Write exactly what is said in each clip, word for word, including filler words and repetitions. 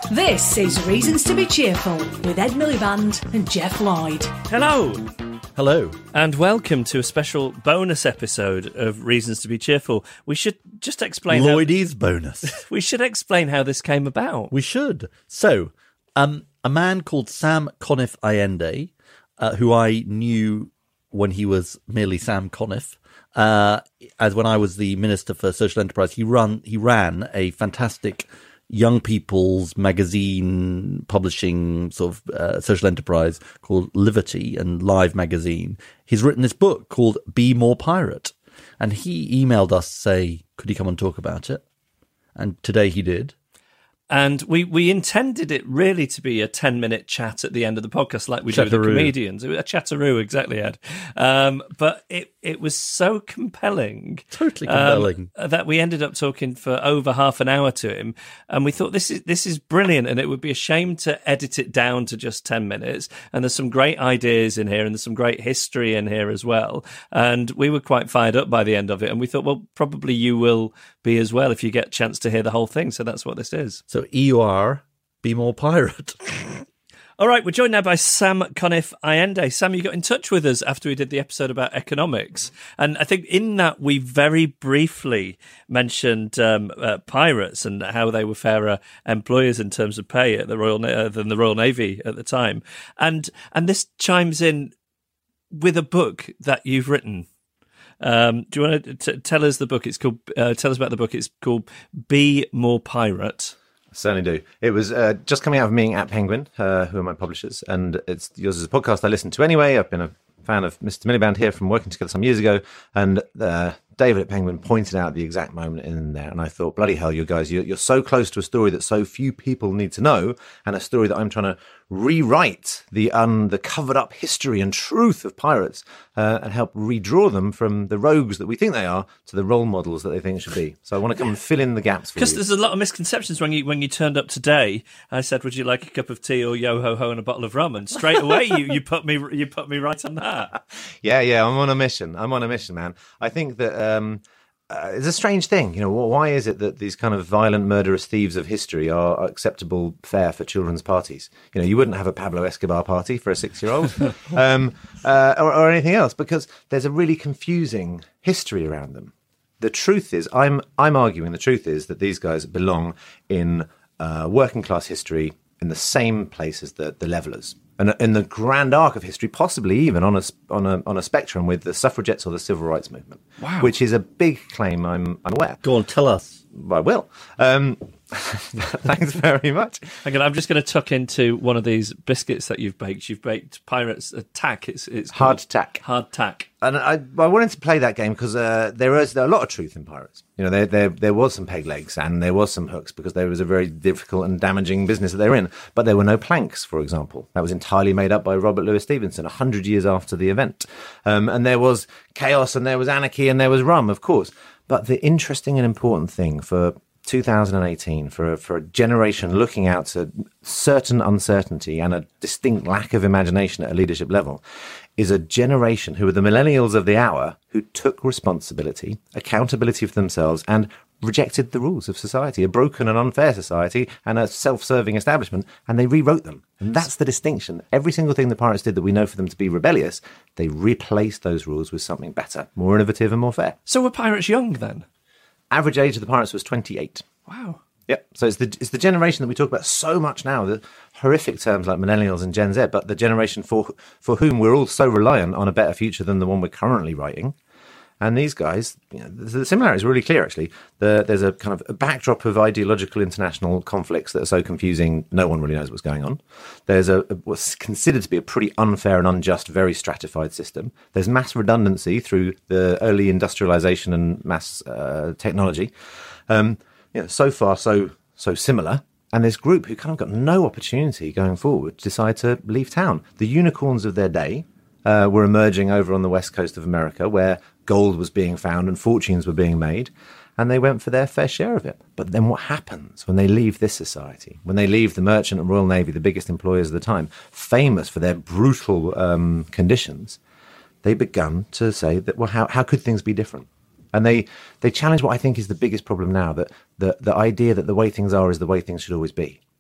This is Reasons to be Cheerful with Ed Miliband and Jeff Lloyd. Hello. Hello. And welcome to a special bonus episode of Reasons to be Cheerful. We should just explain... Lloydie's how, bonus. We should explain how this came about. We should. So, um, a man called Sam Conniff Allende, uh, who I knew when he was merely Sam Conniff, uh, as when I was the Minister for Social Enterprise, he run he ran a fantastic young people's magazine publishing sort of uh, social enterprise called Liberty and Live Magazine. He's written this book called Be More Pirate. And he emailed us to say, could he come and talk about it? And today he did. And we, we intended it really to be a ten-minute chat at the end of the podcast, like we Chatteroo. do with the comedians. A chatteroo, exactly, Ed. Um, but it, it was so compelling. Totally compelling. Um, that we ended up talking for over half an hour to him. And we thought, this is this is brilliant, and it would be a shame to edit it down to just ten minutes. And there's some great ideas in here, and there's some great history in here as well. And we were quite fired up by the end of it. And we thought, well, probably you will be as well if you get a chance to hear the whole thing. So that's what this is. So E U R, Be More Pirate. All right, we're joined now by Sam Conniff Allende. Sam, you got in touch with us after we did the episode about economics. And I think in that we very briefly mentioned um, uh, pirates and how they were fairer employers in terms of pay at the Royal Na- uh, than the Royal Navy at the time. And and this chimes in with a book that you've written. Um, do you want to t- tell us the book? It's called. Uh, tell us about the book. It's called Be More Pirate. Certainly do. It was uh, just coming out of me at Penguin, uh, who are my publishers, and it's yours is a podcast I listen to anyway. I've been a fan of Mister Miliband here from working together some years ago, and uh, David at Penguin pointed out the exact moment in there, and I thought, bloody hell, you guys, you're, you're so close to a story that so few people need to know, and a story that I'm trying to rewrite the un, the covered up history and truth of pirates uh, and help redraw them from the rogues that we think they are to the role models that they think should be. So I want to come and fill in the gaps for you. Because there's a lot of misconceptions when you when you turned up today. I said, "Would you like a cup of tea or yo ho ho and a bottle of rum?" And straight away, you, you put me you put me right on that. Yeah, yeah, I'm on a mission. I'm on a mission, man. I think that um, uh, it's a strange thing. You know, why is it that these kind of violent, murderous thieves of history are acceptable fare for children's parties? You know, you wouldn't have a Pablo Escobar party for a six-year-old um, uh, or, or anything else because there's a really confusing history around them. The truth is, I'm I'm arguing the truth is that these guys belong in uh, working class history in the same place as the, the levelers. And in the grand arc of history, possibly even on a on a on a spectrum with the suffragettes or the civil rights movement, wow. Which is a big claim. I'm I'm aware. Go on, tell us. I will. Um, thanks very much. Again, I'm just going to tuck into one of these biscuits that you've baked. You've baked Pirates uh, Tack. It's it's hard tack. Hard tack. And I, I wanted to play that game because uh, there is there a lot of truth in pirates. You know, there, there there was some peg legs and there was some hooks because there was a very difficult and damaging business that they were in. But there were no planks, for example. That was entirely made up by Robert Louis Stevenson a hundred years after the event. Um, and there was chaos and there was anarchy and there was rum, of course. But the interesting and important thing for two thousand eighteen, for a, for a generation looking out to certain uncertainty and a distinct lack of imagination at a leadership level, is a generation who are the millennials of the hour who took responsibility, accountability for themselves, and rejected the rules of society, a broken and unfair society and a self-serving establishment, and they rewrote them. And that's the distinction. Every single thing the pirates did that we know for them to be rebellious, they replaced those rules with something better, more innovative and more fair. So were pirates young then? Average age of the pirates was twenty-eight. Wow. Yep. So it's the it's the generation that we talk about so much now, the horrific terms like millennials and Gen Z, but the generation for for whom we're all so reliant on a better future than the one we're currently writing. And these guys, you know, the similarities are really clear, actually. The, there's a kind of a backdrop of ideological international conflicts that are so confusing, no one really knows what's going on. There's a, a what's considered to be a pretty unfair and unjust, very stratified system. There's mass redundancy through the early industrialization and mass uh, technology. Um, you know, so far, so so similar. And this group who kind of got no opportunity going forward decide to leave town. The unicorns of their day uh, were emerging over on the west coast of America, where gold was being found and fortunes were being made, and they went for their fair share of it. But then what happens when they leave this society, when they leave the Merchant and Royal Navy, the biggest employers of the time, famous for their brutal um, conditions? They began to say that, well, how, how could things be different? And they, they challenge what I think is the biggest problem now, that the, the idea that the way things are is the way things should always be.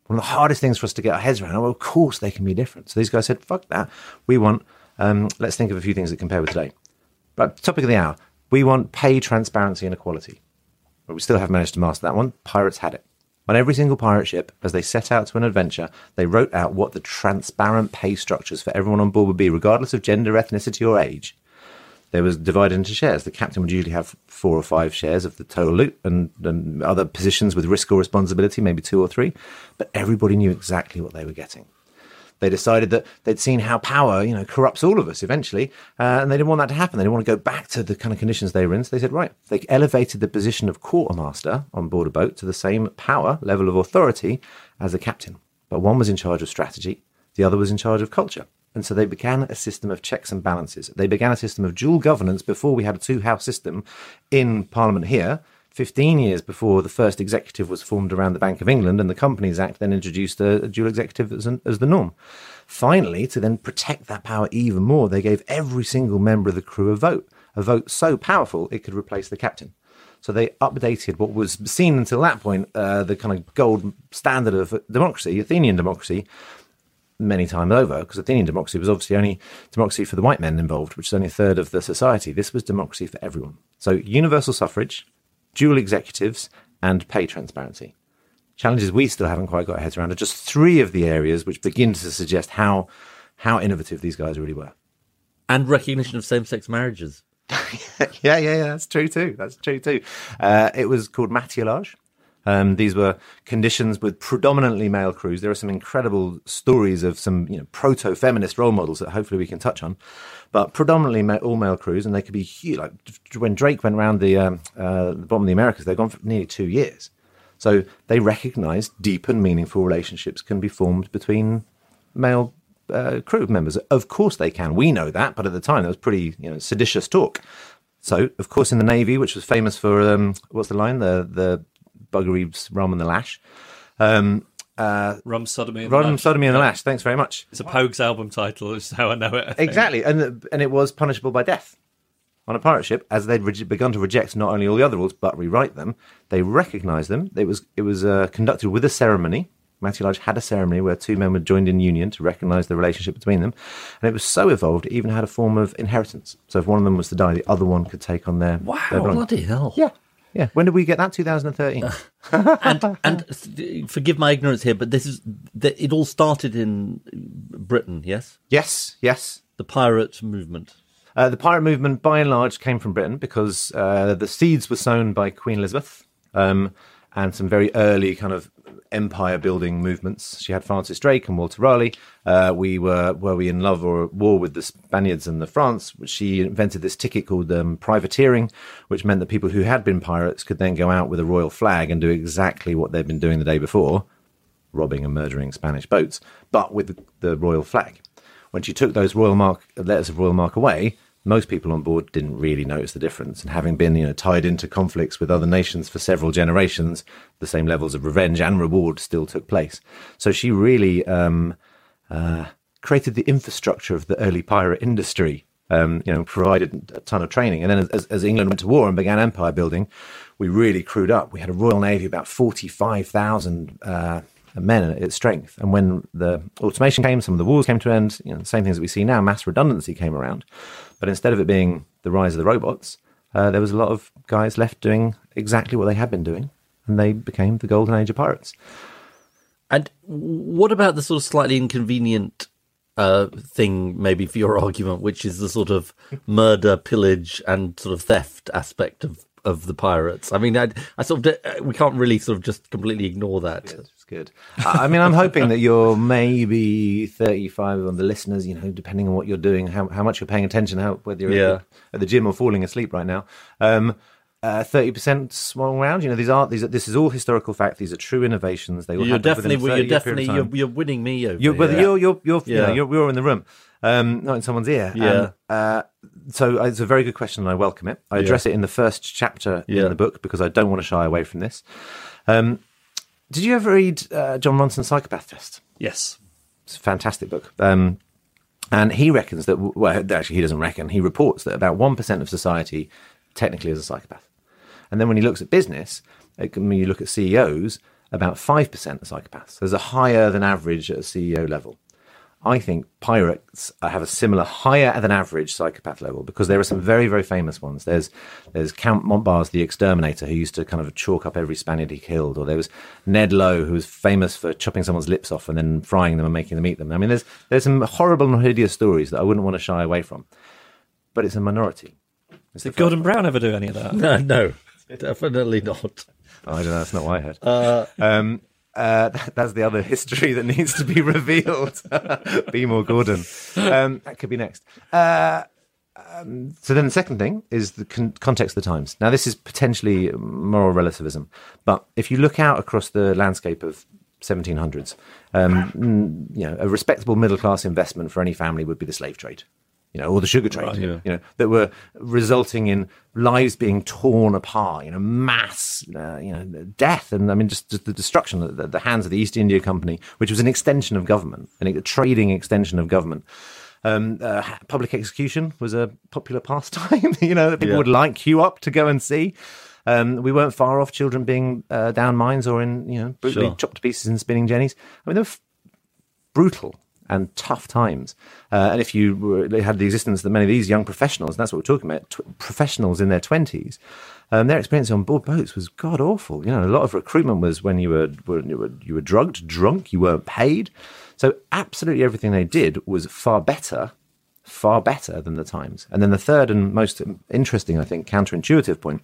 One of the hardest things for us to get our heads around. Well, of course they can be different. So these guys said, fuck that. We want, um, let's think of a few things that compare with today. But topic of the hour, we want pay, transparency and equality. But we still haven't managed to master that one. Pirates had it. On every single pirate ship, as they set out to an adventure, they wrote out what the transparent pay structures for everyone on board would be, regardless of gender, ethnicity or age. They was divided into shares. The captain would usually have four or five shares of the total loot, and, and other positions with risk or responsibility, maybe two or three. But everybody knew exactly what they were getting. They decided that they'd seen how power, you know, corrupts all of us eventually, uh, and they didn't want that to happen. They didn't want to go back to the kind of conditions they were in. So they said, right, they elevated the position of quartermaster on board a boat to the same power, level of authority as the captain. But one was in charge of strategy, the other was in charge of culture. And so they began a system of checks and balances. They began a system of dual governance before we had a two-house system in Parliament here, fifteen years before the first executive was formed around the Bank of England, and the Companies Act then introduced a, a dual executive as, an, as the norm. Finally, to then protect that power even more, they gave every single member of the crew a vote, a vote so powerful it could replace the captain. So they updated what was seen until that point, uh, the kind of gold standard of democracy, Athenian democracy, many times over, because Athenian democracy was obviously only democracy for the white men involved, which is only a third of the society. This was democracy for everyone. So universal suffrage, dual executives, and pay transparency. Challenges we still haven't quite got our heads around are just three of the areas which begin to suggest how how innovative these guys really were. And recognition of same-sex marriages. yeah, yeah, yeah, that's true too. That's true too. Uh, it was called matillage. Um, these were conditions with predominantly male crews. There are some incredible stories of some, you know, proto-feminist role models that hopefully we can touch on, but predominantly ma- all male crews, and they could be huge. Like when Drake went around the, um, uh, the bottom of the Americas, they've gone for nearly two years. So they recognise deep and meaningful relationships can be formed between male uh, crew members. Of course they can. We know that, but at the time that was pretty, you know, seditious talk. So, of course, in the Navy, which was famous for um, what's the line? The the buggery, rum and the lash. Um, uh, Rum, sodomy, and the rum, lash. sodomy and the lash. Thanks very much. It's a Pogues album title. Is how I know it. I think. Exactly, and and it was punishable by death on a pirate ship, as they'd re- begun to reject not only all the other rules but rewrite them. They recognised them. It was it was uh, conducted with a ceremony. Matillage had a ceremony where two men were joined in union to recognise the relationship between them, and it was so evolved it even had a form of inheritance. So if one of them was to die, the other one could take on their Wow, their belongings. bloody hell. Yeah. Yeah, when did we get that? twenty thirteen. and and forgive my ignorance here, but this is it all started in Britain, yes? Yes, yes. The pirate movement. Uh, the pirate movement, by and large, came from Britain because uh, the seeds were sown by Queen Elizabeth um, and some very early kind of empire-building movements. She had Francis Drake and Walter Raleigh. Uh, we were, were we in love or at war with the Spaniards and the France? She invented this ticket called um, privateering, which meant that people who had been pirates could then go out with a royal flag and do exactly what they'd been doing the day before, robbing and murdering Spanish boats, but with the, the royal flag. When she took those royal mark letters of royal mark away, most people on board didn't really notice the difference. And having been, you know, tied into conflicts with other nations for several generations, the same levels of revenge and reward still took place. So she really um, uh, created the infrastructure of the early pirate industry, um, you know, provided a ton of training. And then as, as England went to war and began empire building, we really crewed up. We had a Royal Navy, about forty-five thousand uh, men at its strength. And when the automation came, some of the wars came to an end, you know, the same things that we see now, mass redundancy came around. But instead of it being the rise of the robots, uh, there was a lot of guys left doing exactly what they had been doing, and they became the golden age of pirates. And what about the sort of slightly inconvenient uh, thing, maybe for your argument, which is the sort of murder, pillage, and sort of theft aspect of, of the pirates? I mean, I, I sort of uh, we can't really sort of just completely ignore that. Good. It's good. I mean, I'm hoping that you're maybe thirty-five on the listeners, you know, depending on what you're doing, how how much you're paying attention, how whether you're Yeah. at, the, at the gym or falling asleep right now. Um, uh, thirty percent swung around. You know, these are these. Are, this is all historical fact. These are true innovations. They all You're happened within a definitely, you're thirty-year period definitely, of you're, time. you're winning me over. You're, whether here. you're, you're, you're, you Yeah. know, you're, you're in the room, um, not in someone's ear. Yeah. And, uh, so it's a very good question, and I welcome it. I address it in the first chapter Yeah. in the book because I don't want to shy away from this. Um, did you ever read uh, John Ronson's Psychopath Test? Yes. It's a fantastic book. Um, and he reckons that, well, actually, he doesn't reckon, he reports that about one percent of society technically is a psychopath. And then when he looks at business, like, when you look at C E Os, about five percent are psychopaths. There's a higher than average at a C E O level. I think pirates have a similar higher than average psychopath level because there are some very, very famous ones. There's there's Count Montbars, the exterminator, who used to kind of chalk up every Spaniard he killed. Or there was Ned Lowe, who was famous for chopping someone's lips off and then frying them and making them eat them. I mean, there's there's some horrible and hideous stories that I wouldn't want to shy away from. But it's a minority. It's Did Gordon Brown ever do any of that? No, no, definitely not. Oh, I don't know. That's not what I heard. Uh, um, uh, that, that's the other history that needs to be revealed. Be more Gordon. Um, that could be next. Uh, um, so then the second thing is the con- context of the times. Now, this is potentially moral relativism. But if you look out across the landscape of seventeen hundreds, um, you know, a respectable middle-class investment for any family would be the slave trade. You know, or the sugar trade, Right, yeah. you know, that were resulting in lives being torn apart, you know, mass, uh, you know, death. And I mean, just, just the destruction at the, the hands of the East India Company, which was an extension of government, and a trading extension of government. Um, uh, public execution was a popular pastime, you know, that people Yeah. would like queue up to go and see. Um, we weren't far off children being uh, down mines or in, you know, brutally Sure. chopped to pieces in spinning jennies. I mean, they were f- brutal and tough times. Uh, and if you were, they had the existence that many of these young professionals, and that's what we're talking about, tw- professionals in their twenties, um, their experience on board boats was god awful. You know, a lot of recruitment was when you were, were you were you were drugged, drunk, you weren't paid. So absolutely everything they did was far better, far better than the times. And then the third and most interesting, I think, counterintuitive point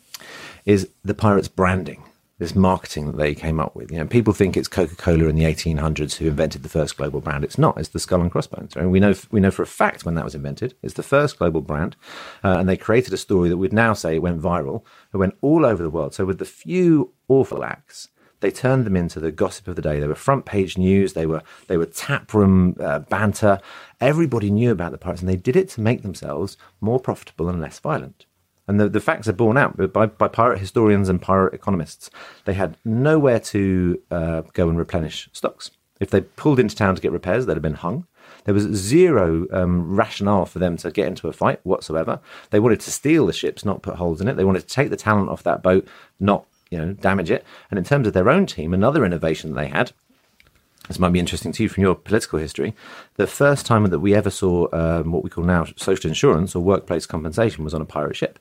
is the pirates' branding. This marketing that they came up with. You know, people think it's Coca-Cola in the eighteen hundreds who invented the first global brand. It's not. It's the Skull and Crossbones. Right? We know we know for a fact when that was invented. It's the first global brand. Uh, and they created a story that we'd now say went viral. It went all over the world. So with the few awful acts, they turned them into the gossip of the day. They were front page news. They were they were taproom uh, banter. Everybody knew about the pirates, and they did it to make themselves more profitable and less violent. And the, the facts are borne out by, by pirate historians and pirate economists. They had nowhere to uh, go and replenish stocks. If they pulled into town to get repairs, they'd have been hung. There was zero um, rationale for them to get into a fight whatsoever. They wanted to steal the ships, not put holes in it. They wanted to take the talent off that boat, not you know damage it. And in terms of their own team, another innovation they had, this might be interesting to you from your political history, the first time that we ever saw um, what we call now social insurance or workplace compensation was on a pirate ship.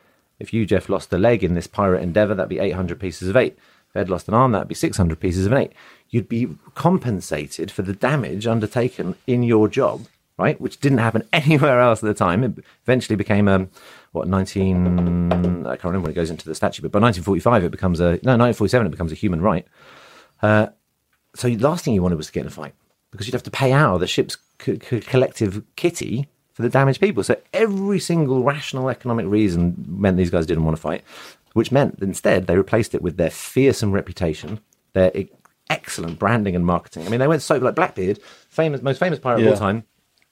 If you, Jeff, lost a leg in this pirate endeavour, that'd be eight hundred pieces of eight. If Ed lost an arm, that'd be six hundred pieces of an eight. You'd be compensated for the damage undertaken in your job, right? Which didn't happen anywhere else at the time. It eventually became a, what, nineteen... I can't remember when it goes into the statute, but by nineteen forty-five it becomes a... No, nineteen forty-seven it becomes a human right. Uh, so the last thing you wanted was to get in a fight because you'd have to pay out of the ship's co- co- collective kitty for the damaged people. So every single rational economic reason meant these guys didn't want to fight, which meant that instead they replaced it with their fearsome reputation, their e- excellent branding and marketing. I mean, they went so like Blackbeard, famous, most famous pirate Yeah. of all time.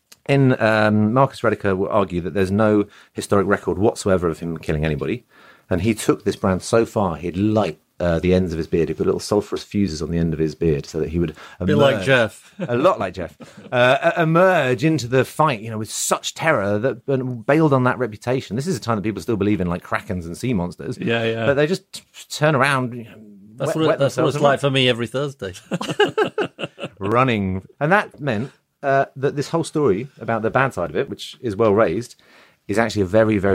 In um, Marcus Rediker will argue that there's no historic record whatsoever of him killing anybody, and he took this brand so far he'd light uh, the ends of his beard. He put little sulphurous fuses on the end of his beard so that he would A bit like emerge- Jeff. a lot like Jeff, uh, emerge into the fight, you know, with such terror that and bailed on that reputation. This is a time that people still believe in like krakens and sea monsters. Yeah, yeah. But they just t- turn around. You know, That's wet, what, it, wet that's what themselves it's and like for me every Thursday. running, and that meant uh, that this whole story about the bad side of it, which is well raised, is actually a very, very